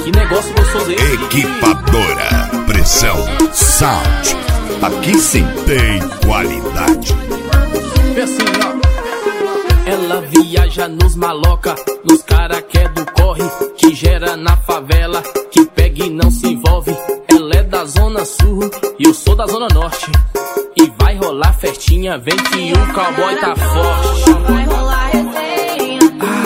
Que negócio gostoso é esse? Equipadora Pressão Sound. Aqui sim tem qualidade. Vê assim, ó. Ela viaja nos maloca, nos cara que é do corre, que gera na favela, que pega e não se envolve. Ela é da zona sul e eu sou da zona norte. E vai rolar festinha, vem que o cowboy tá forte. Vai rolar resenha,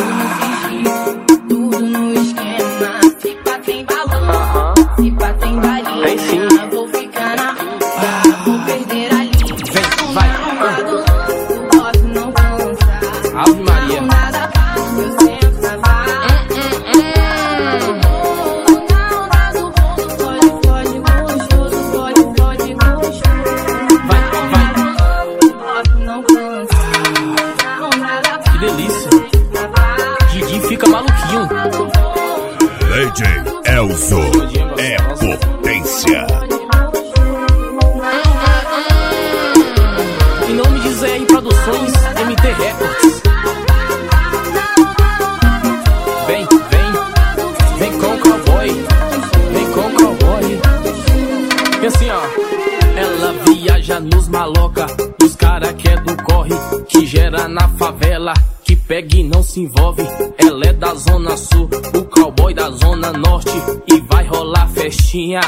tudo no esquema. Se pá tem balão, se pá tem balinha. Tem sim. Vou ficar na rua, vou perder a linha. Vem, vai. Posso não cansar. Ave Maria. Nada fácil, eu sento na vara. Pode gostoso, pode gostoso. Vai. Posso não cansar. Nada Que delícia. Didi fica maluquinho. DJ Elzo é potência. Em nome de Zé Produções, MT Records. Vem com o cowboy. Vem com o cowboy. E assim, ó. Ela viaja nos maloca, nos cara que é do corre, que gera na favela, que pega e não se envolve. Ela é da zona sul, o cowboy da zona norte. E vai rolar festinha.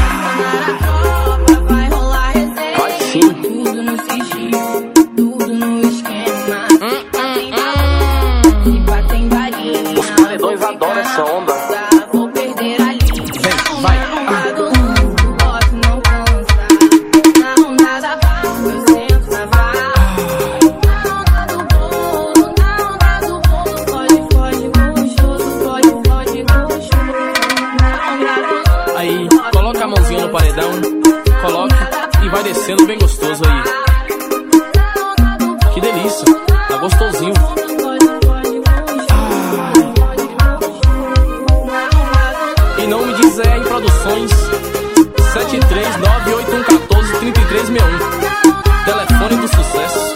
vai rolar resenha. Vai sim. Tudo no sigilo, tudo no esquema. Se pá tem balinha. Os paredões adoram essa onda. Vou perder a linha. Vem, vai. Posso não cansar. Não, nada fácil, eu sento na vara. Não dá do bolo, pode gostoso, pode gostoso. Aí, coloca a mãozinha no paredão. Coloca e vai descendo bem gostoso aí. Que delícia. Tá gostosinho. Em nome de Zé em Produções, 73981143361. Telefone do sucesso.